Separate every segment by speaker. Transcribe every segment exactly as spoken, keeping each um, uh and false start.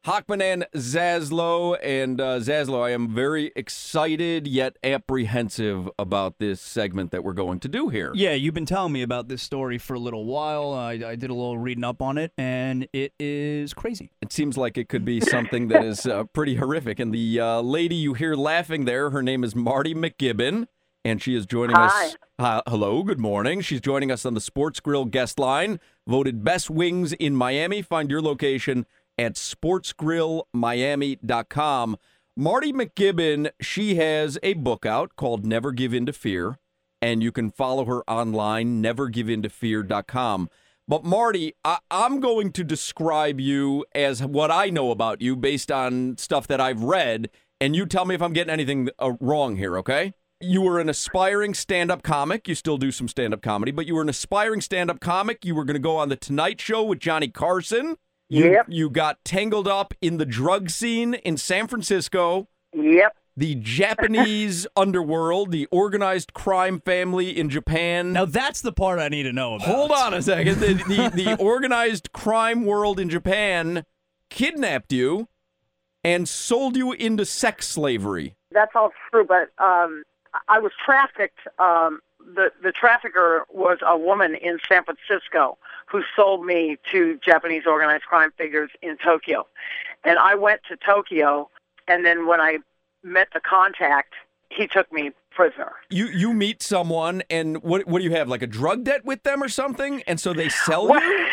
Speaker 1: Hockman and Zaslow. And uh, Zaslow, I am very excited yet apprehensive about this segment that we're going to do here.
Speaker 2: Yeah, you've been telling me about this story for a little while. I, I did a little reading up on it, and it is crazy.
Speaker 1: It seems like it could be something that is uh, pretty horrific. And the uh, lady you hear laughing there, her name is Marty McGibbon, and she is joining
Speaker 3: Hi.
Speaker 1: us. Uh, hello, good morning. She's joining us on the Sports Grill guest line, voted best wings in Miami. Find your location at sports grill miami dot com. Marty McGibbon, she has a book out called Never Give In to Fear, and you can follow her online, never give in to fear dot com. But Marty, I- I'm going to describe you as what I know about you based on stuff that I've read, and you tell me if I'm getting anything uh, wrong here, okay? You were an aspiring stand-up comic. You still do some stand-up comedy, but you were an aspiring stand-up comic. You were going to go on The Tonight Show with Johnny Carson. You,
Speaker 3: Yep.
Speaker 1: you got tangled up in the drug scene in San Francisco,
Speaker 3: Yep.
Speaker 1: the Japanese underworld, the organized crime family in Japan.
Speaker 2: Now, that's the part I need to know about.
Speaker 1: Hold on a second. The, the, the organized crime world in Japan kidnapped you and sold you into sex slavery.
Speaker 3: That's all true, but um, I was trafficked. Um, the, the trafficker was a woman in San Francisco who sold me to Japanese organized crime figures in Tokyo. And I went to Tokyo, and then when I met the contact, he took me prisoner.
Speaker 1: You you meet someone, and what what do you have, like a drug debt with them or something? And so they sell
Speaker 3: Well,
Speaker 1: you?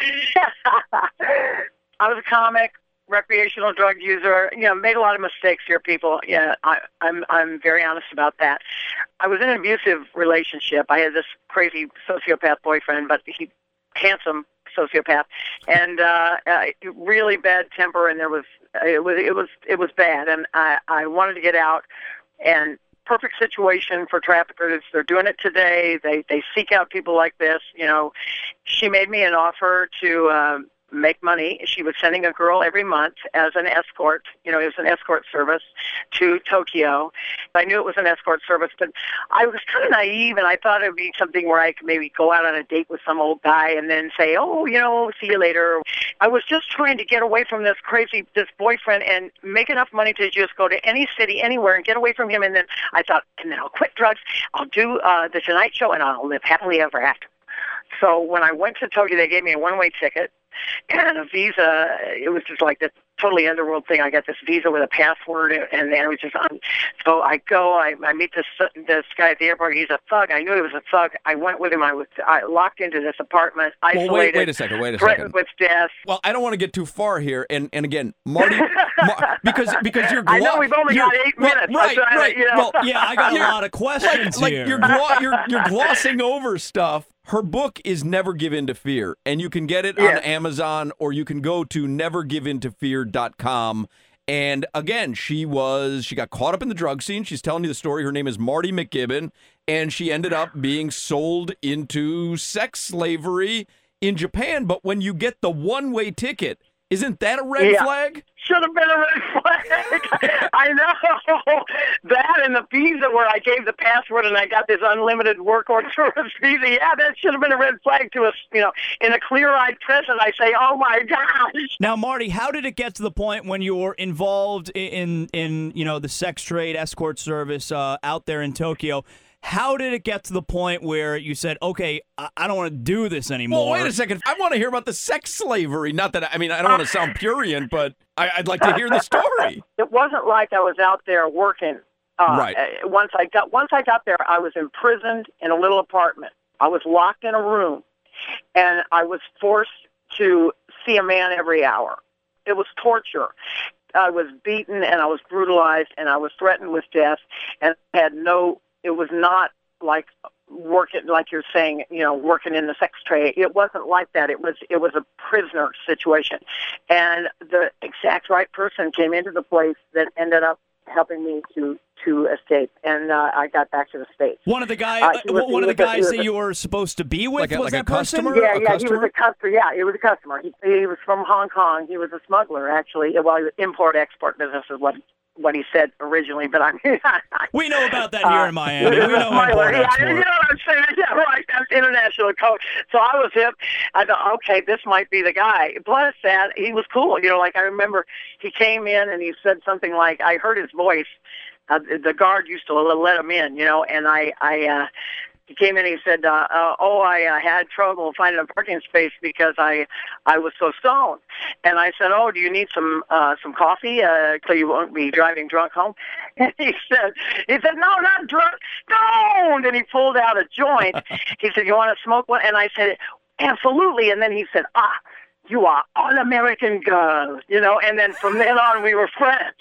Speaker 3: I was a comic, recreational drug user. You know, made a lot of mistakes here, people. Yeah, I, I'm I'm very honest about that. I was in an abusive relationship. I had this crazy sociopath boyfriend, but he handsome sociopath, and uh, uh, really bad temper. And there was it was it was it was bad, and I I wanted to get out. And perfect situation for traffickers. They're doing it today. They they seek out people like this. You know, she made me an offer to um, make money. She was sending a girl every month as an escort. You know, it was an escort service to Tokyo. I knew it was an escort service, but I was kind of naive, and I thought it would be something where I could maybe go out on a date with some old guy and then say, oh, you know, see you later. I was just trying to get away from this crazy, this boyfriend and make enough money to just go to any city, anywhere, and get away from him. And then I thought, and then I'll quit drugs, I'll do uh, the Tonight Show, and I'll live happily ever after. So when I went to Tokyo, they gave me a one-way ticket and a visa. It was just like this totally underworld thing. I got this visa with a password, and then it was just on. So I go, I, I meet this this guy at the airport. He's a thug. I knew he was a thug. I went with him. I was I locked into this apartment, isolated.
Speaker 1: Well, wait, wait a second, wait a
Speaker 3: threatened
Speaker 1: second.
Speaker 3: with death.
Speaker 1: Well, I don't want to get too far here, and, and again, Marty, Mar- because because you're. Glo-
Speaker 3: I know we've only
Speaker 1: you're-
Speaker 3: got eight
Speaker 1: well,
Speaker 3: minutes.
Speaker 1: Right,
Speaker 3: I'm trying
Speaker 1: right.
Speaker 3: to, you know.
Speaker 1: Well,
Speaker 2: Yeah, I got a
Speaker 1: You're-
Speaker 2: lot of questions
Speaker 1: like
Speaker 2: here.
Speaker 1: you're, glo- you're you're glossing over stuff. Her book is Never Give In to Fear, and you can get it
Speaker 3: Yes.
Speaker 1: on Amazon, or you can go to never give in to fear dot com. And again, she was she got caught up in the drug scene. She's telling you the story. Her name is Marty McGibbon, and she ended up being sold into sex slavery in Japan. But when you get the one-way ticket, isn't that a red
Speaker 3: Yeah.
Speaker 1: flag?
Speaker 3: Should have been a red flag. I know. That and the visa where I gave the password and I got this unlimited work or tourist visa. Yeah, that should have been a red flag to us. You know, in a clear-eyed present, I say, oh, my gosh.
Speaker 2: Now, Marty, how did it get to the point when you were involved in, in you know, the sex trade escort service uh, out there in Tokyo? How did it get to the point where you said, okay, I, I don't want to do this anymore?
Speaker 1: Well, wait a second. I want to hear about the sex slavery. Not that, I mean, I don't want to sound prurient, but I, I'd like to hear the story.
Speaker 3: It wasn't like I was out there working. Uh,
Speaker 1: Right.
Speaker 3: uh, Once I got once I got there, I was imprisoned in a little apartment. I was locked in a room, and I was forced to see a man every hour. It was torture. I was beaten, and I was brutalized, and I was threatened with death, and had no. It was not like working, like you're saying, you know, working in the sex trade. It wasn't like that. It was it was a prisoner situation, and the exact right person came into the place that ended up helping me to to escape, and uh, I got back to the States.
Speaker 2: One of the guys,
Speaker 3: Uh, he was-
Speaker 2: one of
Speaker 3: he
Speaker 2: the
Speaker 3: was a- he
Speaker 2: guys
Speaker 3: was
Speaker 2: that
Speaker 3: a-
Speaker 2: you were supposed to be with
Speaker 1: Like a-
Speaker 2: was
Speaker 1: like a
Speaker 2: that person?
Speaker 1: customer?
Speaker 3: Yeah,
Speaker 1: A
Speaker 3: yeah, he
Speaker 1: customer?
Speaker 3: was a customer. Yeah, he was a customer. He, he was from Hong Kong. He was a smuggler, actually. Well, he was import-export business is what what he said originally, but I mean,
Speaker 2: We know about that here in Miami.
Speaker 3: Uh,
Speaker 2: We know
Speaker 3: smuggler.
Speaker 2: import
Speaker 3: Yeah, you know
Speaker 2: export.
Speaker 3: what I'm saying? Yeah, right. That's international code. So I was hip. I thought, okay, this might be the guy. Plus, that he was cool. You know, like I remember he came in and he said something like, I heard his voice. Uh, the guard used to let him in, you know, and I, I, uh, he came in and he said, uh, uh, oh, I uh, had trouble finding a parking space because I, I was so stoned. And I said, oh, do you need some, uh, some coffee, uh, so you won't be driving drunk home? And he said, he said, no, not drunk, stoned. And he pulled out a joint. He said, you want to smoke one? And I said, absolutely. And then he said, ah, you are an American girl, you know, and then from then on we were friends.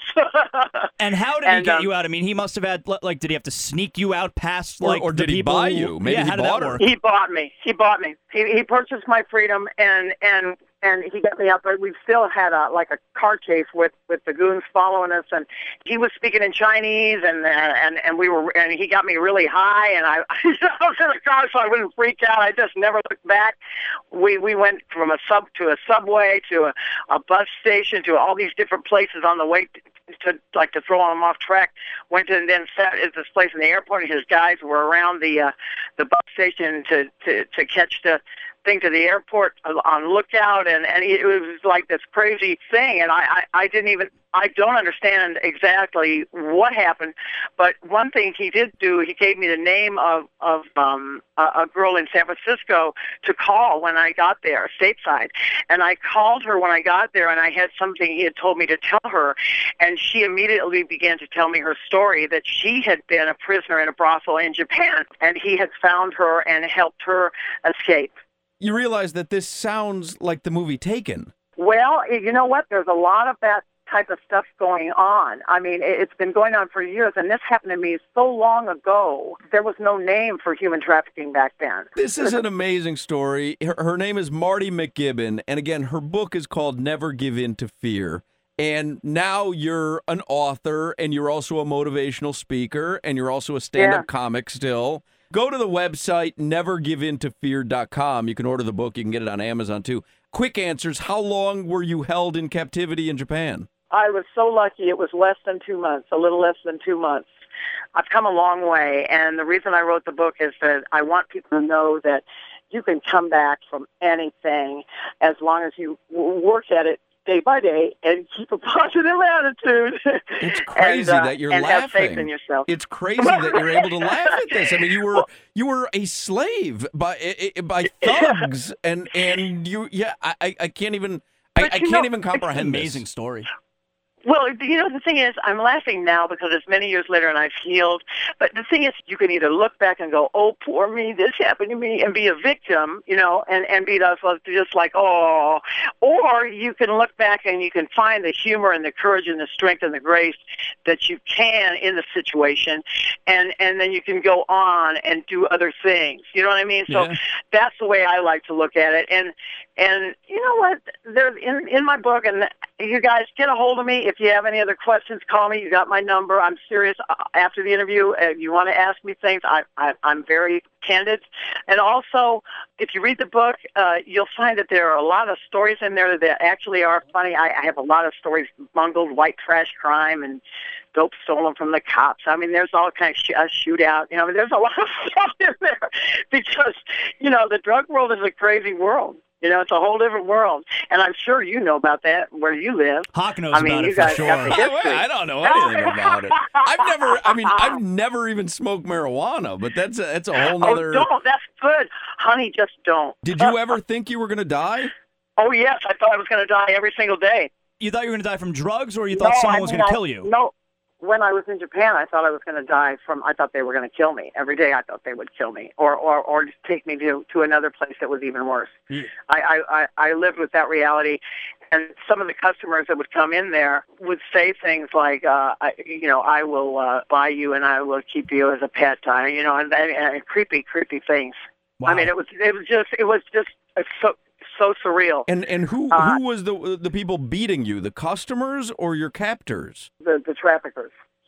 Speaker 2: And how did
Speaker 3: And,
Speaker 2: he get
Speaker 3: um,
Speaker 2: you out? I mean, he must have had, like, did he have to sneak you out past,
Speaker 1: Or-
Speaker 2: like,
Speaker 1: or
Speaker 2: the
Speaker 1: did he
Speaker 2: people
Speaker 1: buy
Speaker 2: who-
Speaker 1: you? Maybe
Speaker 2: yeah,
Speaker 1: he
Speaker 2: how did
Speaker 1: bought
Speaker 2: that
Speaker 1: her.
Speaker 2: work?
Speaker 3: He bought me. He bought me. He he purchased my freedom, and and and he got me out. But we still had a like a car chase with with the goons following us, and he was speaking in Chinese, and and and we were, and he got me really high, and I, I was in the car so I wouldn't freak out. I just never looked back. We we went from a sub to a subway to a, a bus station to all these different places on the way to, to like to throw him off track. Went and then sat at this place in the airport, and his guys were around the uh, the bus station to, to to catch the thing to the airport on lookout, and and it was like this crazy thing, and I, I I didn't even I don't understand exactly what happened, but one thing he did do, he gave me the name of of um a, a girl in San Francisco to call when I got there stateside, and I called her when I got there, and I had something he had told me to tell her, and she immediately began to tell me her story that she had been a prisoner in a brothel in Japan, and he had found her and helped her escape.
Speaker 1: You realize that this sounds like the movie Taken.
Speaker 3: Well, you know what? There's a lot of that type of stuff going on. I mean, it- it's been going on for years, and this happened to me so long ago. There was no name for human trafficking back then.
Speaker 1: This is an amazing story. Her, her name is Marty McGibbon, and again, her book is called Never Give In to Fear. And now you're an author, and you're also a motivational speaker, and you're also a stand-up
Speaker 3: Yeah.
Speaker 1: comic still. Go to the website, never give in to fear dot com. You can order the book. You can get it on Amazon, too. Quick answers. How long were you held in captivity in Japan?
Speaker 3: I was so lucky. It was less than two months, a little less than two months. I've come a long way, and the reason I wrote the book is that I want people to know that you can come back from anything as long as you w- work at it day by day and keep a positive attitude.
Speaker 1: It's crazy
Speaker 3: and, uh,
Speaker 1: that you're
Speaker 3: and
Speaker 1: laughing.
Speaker 3: have faith in yourself.
Speaker 1: It's crazy that you're able to laugh at this. I mean, you were you were a slave by i- i- by thugs, and and you yeah. I I I can't even I,
Speaker 3: But
Speaker 1: I
Speaker 3: you
Speaker 1: can't
Speaker 3: know,
Speaker 1: even
Speaker 3: it's an
Speaker 1: comprehend this.
Speaker 2: Amazing story.
Speaker 3: Well, you know, the thing is, I'm laughing now because it's many years later and I've healed. But the thing is, you can either look back and go, oh, poor me, this happened to me, and be a victim, you know, and, and be those just like, oh. Or you can look back and you can find the humor and the courage and the strength and the grace that you can in the situation. And, and then you can go on and do other things. You know what I mean? So
Speaker 2: Yeah.
Speaker 3: that's the way I like to look at it. And, and you know what? There's in, in my book, and you guys get a hold of me. If you have any other questions, call me. You got my number. I'm serious. Uh, After the interview, if you want to ask me things, I, I, I'm very candid. And also, if you read the book, uh, you'll find that there are a lot of stories in there that actually are funny. I, I have a lot of stories, bungled white trash crime and dope stolen from the cops. I mean, there's all kinds of sh- a shootout. You know, there's a lot of stuff in there because, you know, the drug world is a crazy world. You know, it's a whole different world. And I'm sure you know about that where you live.
Speaker 2: Hawk knows
Speaker 3: I mean,
Speaker 2: about
Speaker 3: you
Speaker 2: it for
Speaker 3: guys
Speaker 2: sure.
Speaker 3: got the
Speaker 1: I,
Speaker 3: history.
Speaker 1: I don't know anything about it. I've never. I mean, I've never even smoked marijuana. But that's a, that's a whole
Speaker 3: Oh,
Speaker 1: nother.
Speaker 3: don't. That's good. Honey, just don't.
Speaker 1: Did you ever think you were going to die?
Speaker 3: Oh, yes. I thought I was going to die every single day.
Speaker 2: You thought you were going to die from drugs, or you thought
Speaker 3: No,
Speaker 2: someone
Speaker 3: I
Speaker 2: was
Speaker 3: mean,
Speaker 2: going to
Speaker 3: I-
Speaker 2: kill you?
Speaker 3: No. When I was in Japan, I thought I was going to die from, I thought they were going to kill me. Every day I thought they would kill me or, or, or just take me to, to another place that was even worse.
Speaker 2: Yeah.
Speaker 3: I, I, I I lived with that reality. And some of the customers that would come in there would say things like, uh, I, you know, I will uh, buy you and I will keep you as a pet, uh, you know, and, and, and creepy, creepy things.
Speaker 2: Wow.
Speaker 3: I mean, it was, it was just, it was just uh, so, so surreal.
Speaker 1: And and who
Speaker 3: Uh,
Speaker 1: who was the the people beating you? The customers or your captors?
Speaker 3: The, the traffickers.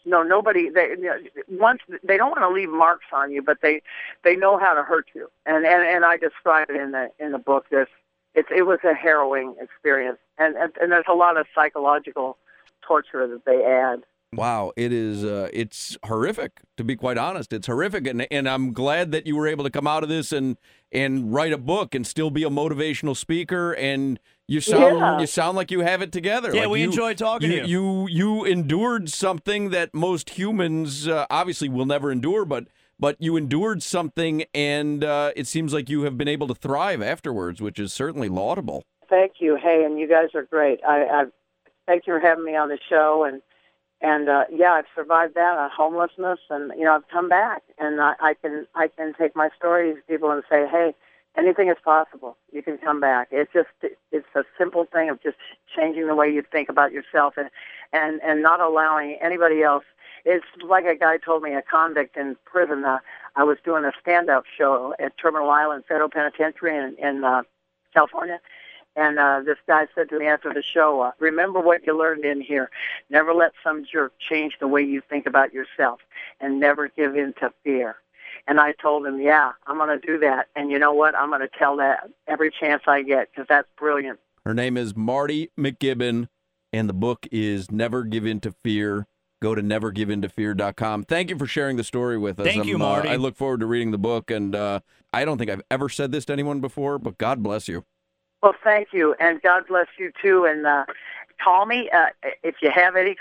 Speaker 3: No, nobody. They you know, once they don't want to leave marks on you, but they they know how to hurt you. And and, and I describe it in the in the book. This it it was a harrowing experience, and and, and there's a lot of psychological torture that they add.
Speaker 1: Wow, it is. Uh, it's horrific, to be quite honest. It's horrific, and and I'm glad that you were able to come out of this and and write a book and still be a motivational speaker. And you sound
Speaker 3: Yeah.
Speaker 1: you sound like you have it together.
Speaker 2: Yeah,
Speaker 1: Like
Speaker 2: we
Speaker 1: you,
Speaker 2: enjoyed talking
Speaker 1: you,
Speaker 2: to you.
Speaker 1: You you endured something that most humans uh, obviously will never endure, but but you endured something, and uh, it seems like you have been able to thrive afterwards, which is certainly laudable.
Speaker 3: Thank you. Hey, and you guys are great. I, I thank you for having me on the show. And and uh, yeah, I've survived that, uh, homelessness, and you know I've come back, and I, I can I can take my stories to people and say, hey, anything is possible. You can come back. It's just it's a simple thing of just changing the way you think about yourself, and and and not allowing anybody else. It's like a guy told me, a convict in prison. Uh, I was doing a stand-up show at Terminal Island Federal Penitentiary in, in uh, California. And uh, this guy said to me after the show, uh, remember what you learned in here. Never let some jerk change the way you think about yourself, and never give in to fear. And I told him, yeah, I'm going to do that. And you know what? I'm going to tell that every chance I get, because that's brilliant.
Speaker 1: Her name is Marty McGibbon, and the book is Never Give In to Fear. Go to never give in to fear dot com. Thank you for sharing the story with us.
Speaker 2: Thank you,
Speaker 1: I'm, uh,
Speaker 2: Marty.
Speaker 1: I look forward to reading the book, and uh, I don't think I've ever said this to anyone before, but God bless you.
Speaker 3: Well, thank you, and God bless you, too. And uh, call me uh, if you have any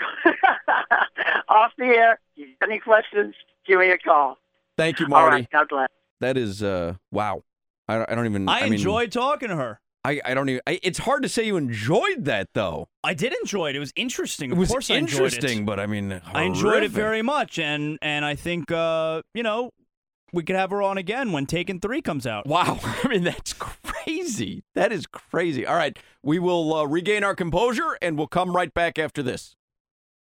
Speaker 3: off the air. If you have any questions, give me a call.
Speaker 1: Thank you,
Speaker 3: All
Speaker 1: Marty.
Speaker 3: right, God bless.
Speaker 1: That is, uh, wow. I, don't- I don't even.
Speaker 2: I,
Speaker 1: I mean,
Speaker 2: enjoyed talking to her.
Speaker 1: I, I don't even. I, it's hard to say you enjoyed that, though.
Speaker 2: I did enjoy it. It was interesting. Of
Speaker 1: It was
Speaker 2: course I enjoyed
Speaker 1: interesting,
Speaker 2: it.
Speaker 1: but I mean,
Speaker 2: I enjoyed it
Speaker 1: horrific.
Speaker 2: very much, and and I think uh, you know, we could have her on again when Taken three comes out.
Speaker 1: Wow. I mean, that's crazy. That is crazy. All right. We will uh, regain our composure, and we'll come right back after this.